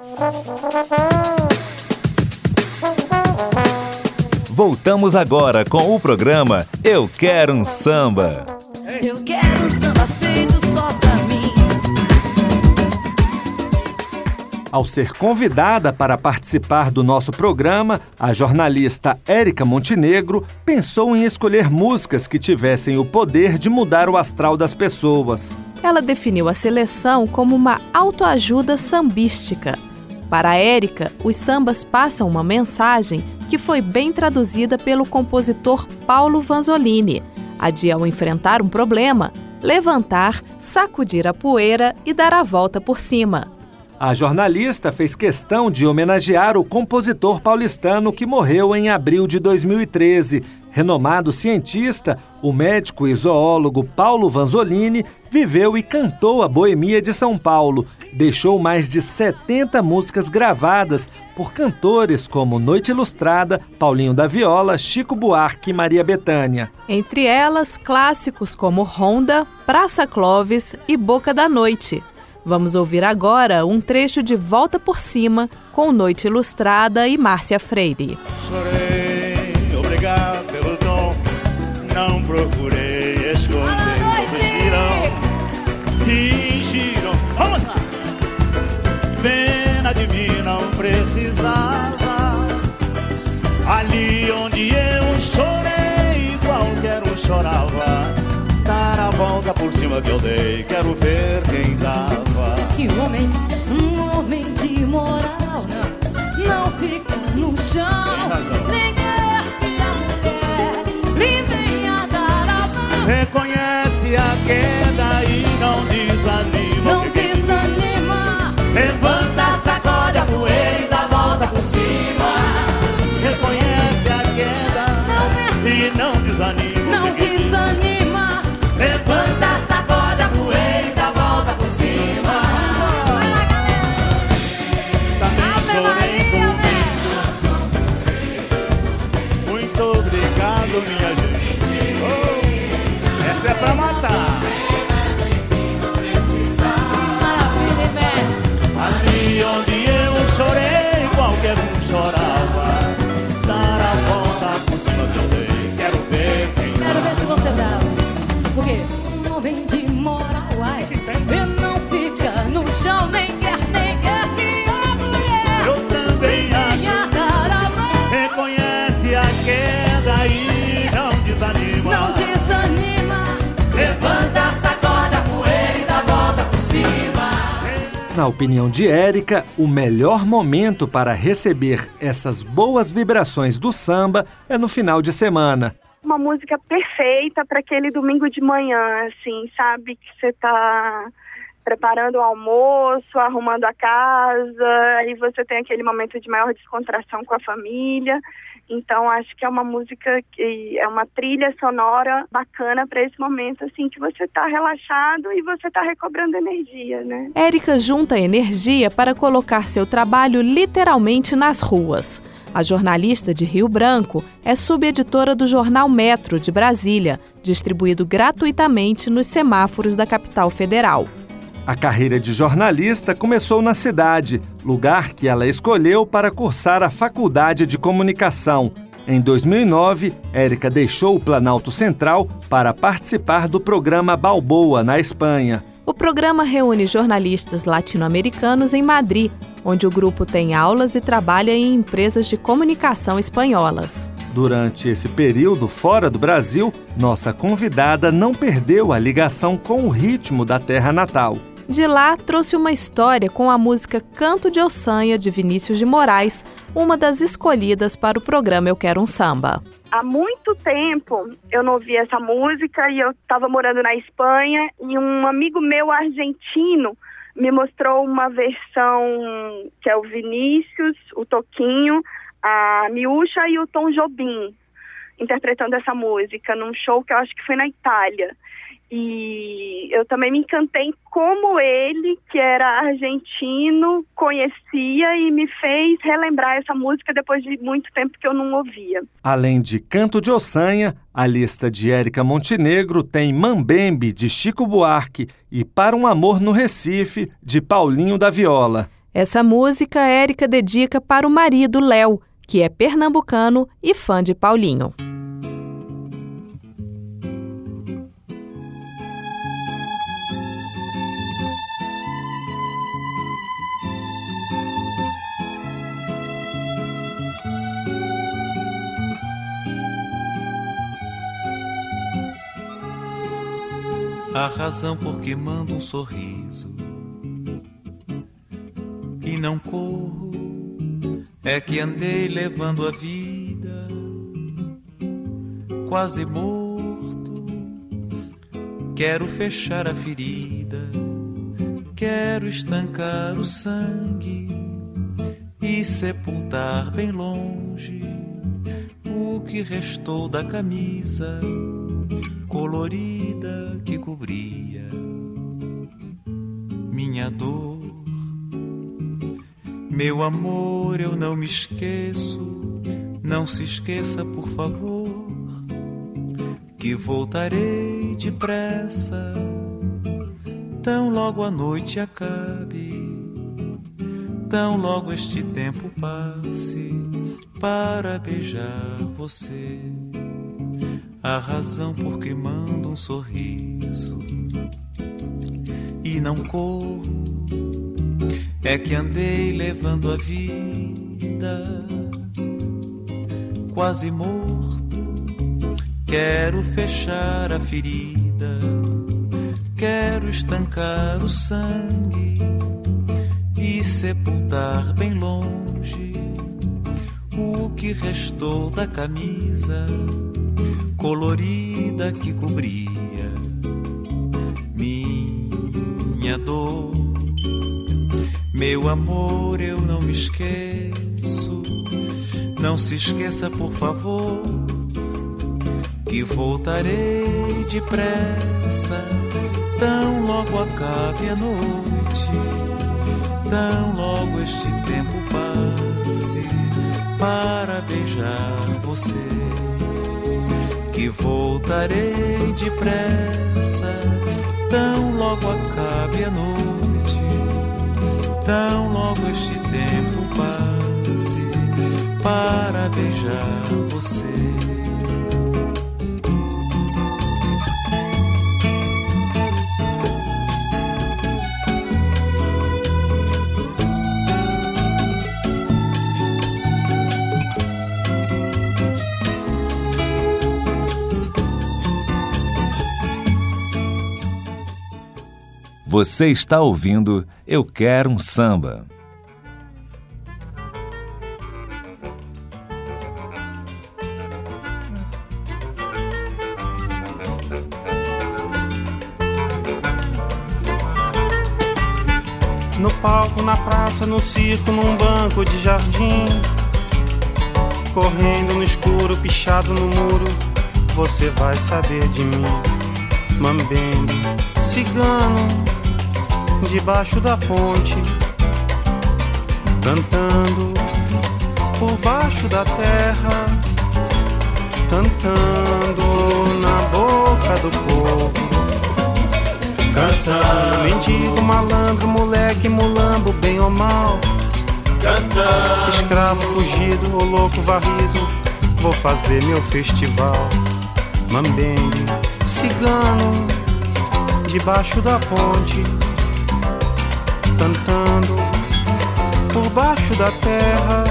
Voltamos agora com o programa Eu Quero um Samba. Eu quero um samba feito só pra mim. Ao ser convidada para participar do nosso programa, a jornalista Érica Montenegro pensou em escolher músicas que tivessem o poder de mudar o astral das pessoas. Ela definiu a seleção como uma autoajuda sambística. Para a Érica, os sambas passam uma mensagem que foi bem traduzida pelo compositor Paulo Vanzolini, a de, ao enfrentar um problema, levantar, sacudir a poeira e dar a volta por cima. A jornalista fez questão de homenagear o compositor paulistano que morreu em abril de 2013. Renomado cientista, o médico e zoólogo Paulo Vanzolini viveu e cantou a boemia de São Paulo. Deixou mais de 70 músicas gravadas por cantores como Noite Ilustrada, Paulinho da Viola, Chico Buarque e Maria Bethânia. Entre elas, clássicos como Ronda, Praça Clóvis e Boca da Noite. Vamos ouvir agora um trecho de Volta por Cima com Noite Ilustrada e Márcia Freire. Chorei, obrigado pelo dom, não procurei esconder. Todos fingiram, vamos lá! Pena de mim não precisava. Ali onde eu chorei, qualquer um chorava. Dar a volta por cima que eu dei, quero ver quem dava. Que homem, um homem de moral, não fica no chão. Tem razão. Nem quer que a mulher lhe venha dar a mão. Reconhece a queda e não desanima. Não desanima. Levanta, sacode a poeira e dá a volta por cima. Reconhece a queda e não desanima. Não desanima. Levanta, sacode a poeira e dá a volta por cima. Também chorei comigo. Muito obrigado, minha gente. Oh, essa é pra matar. Maravilha, mestre. Ali onde eu chorei, qualquer um chorava. Dar a volta por cima que eu dei, quero ver quem dá. Quero ver se você dá. Por quê? Um homem de moral, ai, e não fica no chão, nem quer que a mulher Eu também acho. venha dar a mão. Reconhece a queda e não desanima. Não desanima. Levanta, sacode a poeira e dá a volta por cima. Na opinião de Érica, o melhor momento para receber essas boas vibrações do samba é no final de semana. Uma música perfeita para aquele domingo de manhã, assim, sabe? Que você tá preparando o almoço, arrumando a casa, e você tem aquele momento de maior descontração com a família. Então, acho que é uma música que é uma trilha sonora bacana para esse momento, assim, que você tá relaxado e você tá recobrando energia, né? Érica junta energia para colocar seu trabalho literalmente nas ruas. A jornalista de Rio Branco é subeditora do jornal Metro de Brasília, distribuído gratuitamente nos semáforos da capital federal. A carreira de jornalista começou na cidade, lugar que ela escolheu para cursar a Faculdade de Comunicação. Em 2009, Érica deixou o Planalto Central para participar do programa Balboa, na Espanha. O programa reúne jornalistas latino-americanos em Madrid, onde o grupo tem aulas e trabalha em empresas de comunicação espanholas. Durante esse período fora do Brasil, nossa convidada não perdeu a ligação com o ritmo da terra natal. De lá, trouxe uma história com a música Canto de Ossanha, de Vinícius de Moraes, uma das escolhidas para o programa Eu Quero um Samba. Há muito tempo eu não ouvia essa música e eu estava morando na Espanha e um amigo meu argentino me mostrou uma versão que é o Vinícius, o Toquinho, a Miúcha e o Tom Jobim interpretando essa música num show que eu acho que foi na Itália. E eu também me encantei como ele, que era argentino, conhecia e me fez relembrar essa música depois de muito tempo que eu não ouvia. Além de Canto de Ossanha, a lista de Érica Montenegro tem Mambembe, de Chico Buarque, e Para um Amor no Recife, de Paulinho da Viola. Essa música Érica dedica para o marido Léo, que é pernambucano e fã de Paulinho. A razão por que mando um sorriso e não corro é que andei levando a vida quase morto. Quero fechar a ferida, quero estancar o sangue e sepultar bem longe o que restou da camisa colorida que cobria minha dor. Meu amor, eu não me esqueço, não se esqueça, por favor, que voltarei depressa, tão logo a noite acabe, tão logo este tempo passe, para beijar você. A razão por que mando um sorriso e não corro é que andei levando a vida quase morto. Quero fechar a ferida, quero estancar o sangue e sepultar bem longe o que restou da camisa colorida que cobria minha dor. Meu amor, eu não me esqueço, não se esqueça, por favor, que voltarei depressa, tão logo acabe a noite, tão logo este tempo passe, para beijar você. Que voltarei depressa, tão logo acabe a noite, tão logo este tempo passe, para beijar você. Você está ouvindo Eu Quero um Samba. No palco, na praça, no circo, num banco de jardim, correndo no escuro, pichado no muro, você vai saber de mim. Mambembe, cigano, debaixo da ponte, cantando por baixo da terra, cantando na boca do povo, cantando. Mendigo, malandro, moleque, mulambo, bem ou mal, cantando. Escravo fugido ou louco varrido, vou fazer meu festival. Mambembe, cigano, debaixo da ponte, cantando por baixo da terra,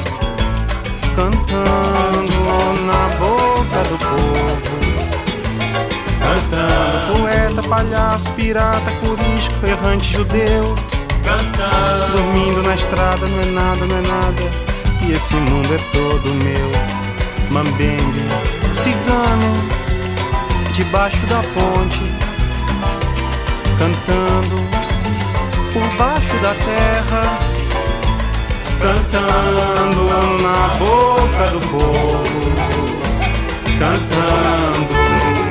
cantando na boca do povo, cantando. Poeta, palhaço, pirata, corisco, errante judeu, cantando. Dormindo na estrada, não é nada, não é nada, e esse mundo é todo meu. Mambembe, cigano, debaixo da ponte, cantando por baixo da terra, cantando na boca do povo, cantando.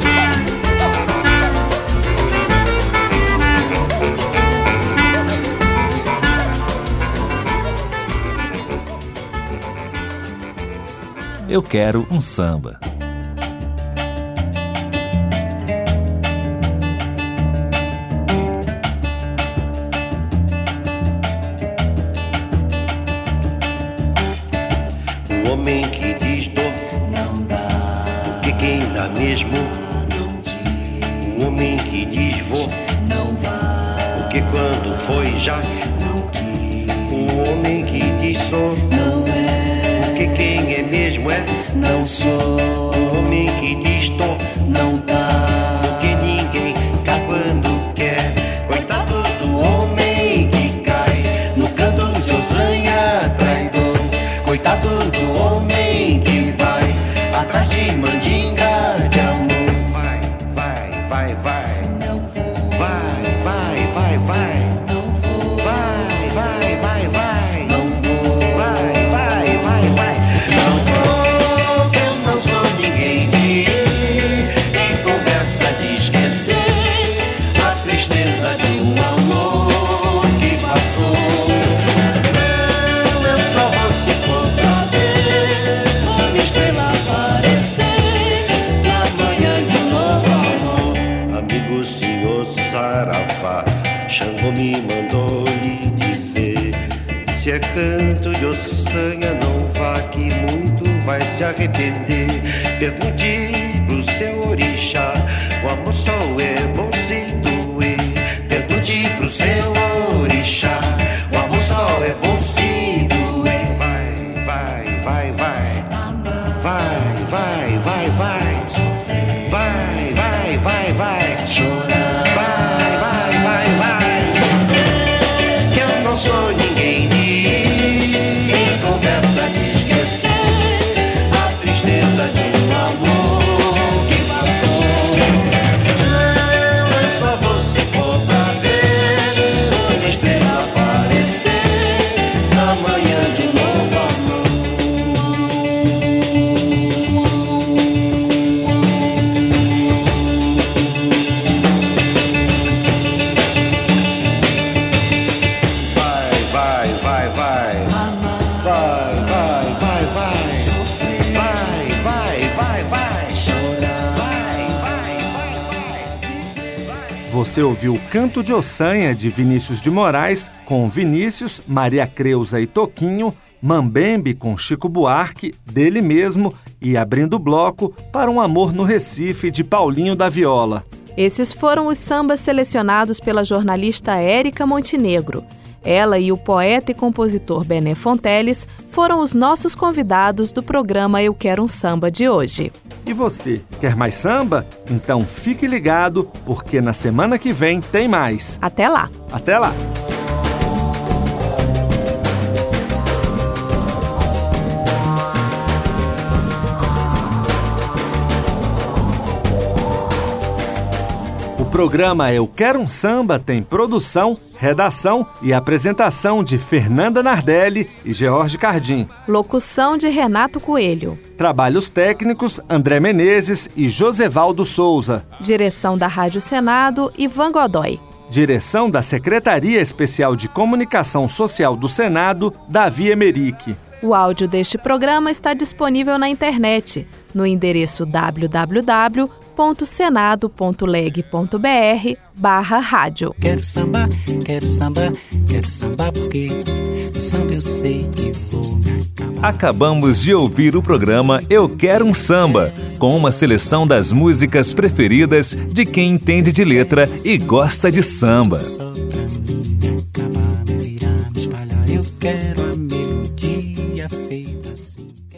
Eu Quero um Samba. Um homem que diz dou, não dá. Porque quem dá mesmo, não diz. Um homem que diz vou, não vai. Porque quando foi já, não quis. Um homem que diz sou, não é. Porque quem é mesmo é, não sou. Um homem que diz tô, não dá. Porque ninguém tá quando quer. Coitado do homem que cai no canto de Ossanha, traidor. Coitado do homem que vai atrás de mandinga de amor. Vai, vai, vai, vai. Não vou. Vai, vai, vai, vai. Não vou. Vai, vai, vai, vai. Não vou. Vai, vai, vai, vai. Não vou, que eu não sou ninguém de ir em conversa de esquecer a tristeza de um amor que passou. Não, eu só vou se for pra ver uma estrela aparecer na manhã de um novo amor. Amigo senhor Saravá, Xangô me mandou lhe dizer: se é canto de Ossanha, não vá que muito vai se arrepender. Pergunte pro seu orixá, o amor só é bom se doer. Pergunte pro seu orixá, o amor só é bom se doer. Vai, vai, vai, vai. Vai, vai, vai, vai. Vai, vai, vai, vai. Chorar. Vai, vai, vai, vai. Que eu não sou ninguém de ir em conversa de esquecer a tristeza de um amor que passou. Não, é só você for pra ver uma estrela aparecer na manhã de um novo amor. Vai, vai, vai, vai. Vai, vai, vai, vai. Vai, vai, vai, vai. Chorar. Vai, vai, vai, vai. Você ouviu Canto de Ossanha, de Vinícius de Moraes, com Vinícius, Maria Creuza e Toquinho, Mambembe com Chico Buarque, dele mesmo, e abrindo o bloco, Para um Amor no Recife, de Paulinho da Viola. Esses foram os sambas selecionados pela jornalista Érica Montenegro. Ela e o poeta e compositor Bené Fonteles foram os nossos convidados do programa Eu Quero um Samba de hoje. E você, quer mais samba? Então fique ligado, porque na semana que vem tem mais. Até lá! Até lá! O programa Eu Quero um Samba tem produção, redação e apresentação de Fernanda Nardelli e George Cardim. Locução de Renato Coelho. Trabalhos técnicos André Menezes e Josevaldo Souza. Direção da Rádio Senado, Ivan Godoy. Direção da Secretaria Especial de Comunicação Social do Senado, Davi Emerick. O áudio deste programa está disponível na internet, no endereço www.senado.leg.br/rádio. Quero sambar, quero sambar, quero sambar porque no samba eu sei que vou me acabar. Acabamos de ouvir o programa Eu Quero um Samba, com uma seleção das músicas preferidas de quem entende de letra e gosta de samba. Só pra mim me acabar, me virar, me espalhar. Eu quero a melodia feita assim.